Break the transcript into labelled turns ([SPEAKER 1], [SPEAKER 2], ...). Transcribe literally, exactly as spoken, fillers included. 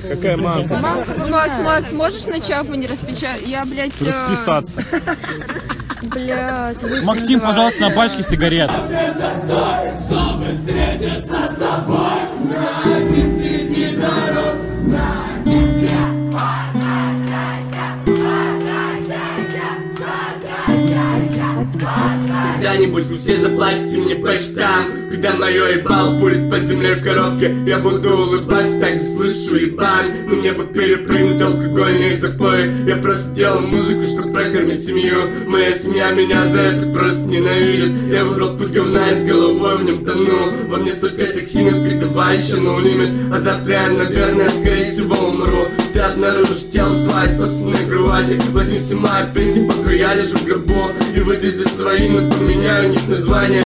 [SPEAKER 1] Какая мамка?
[SPEAKER 2] Макс, Макс, можешь на чапу не распечатать? Я, блядь...
[SPEAKER 1] Расписаться.
[SPEAKER 2] Блядь.
[SPEAKER 1] Максим, пожалуйста, на пачке сигарет.
[SPEAKER 3] Чтобы встретиться с собой, среди дорог, когда-нибудь вы все заплатите мне по счетам. Когда мое ебало будет под землей в коробке, я буду улыбаться, так и слышу ебан. Но мне бы перепрыгнуть алкогольные запои. Я просто делал музыку, чтобы прокормить семью. Моя семья меня за это просто ненавидит. Я выбрал путь говна и с головой в нем тону. Во мне столько токсинов, ты давай еще no limit. А завтра я, наверное, скорее всего умру. Ты обнаружишь тело в своей собственной кровати. Возьми все мои песни, пока я лежу в гробу, и выйди за свои, но поменяю у них название.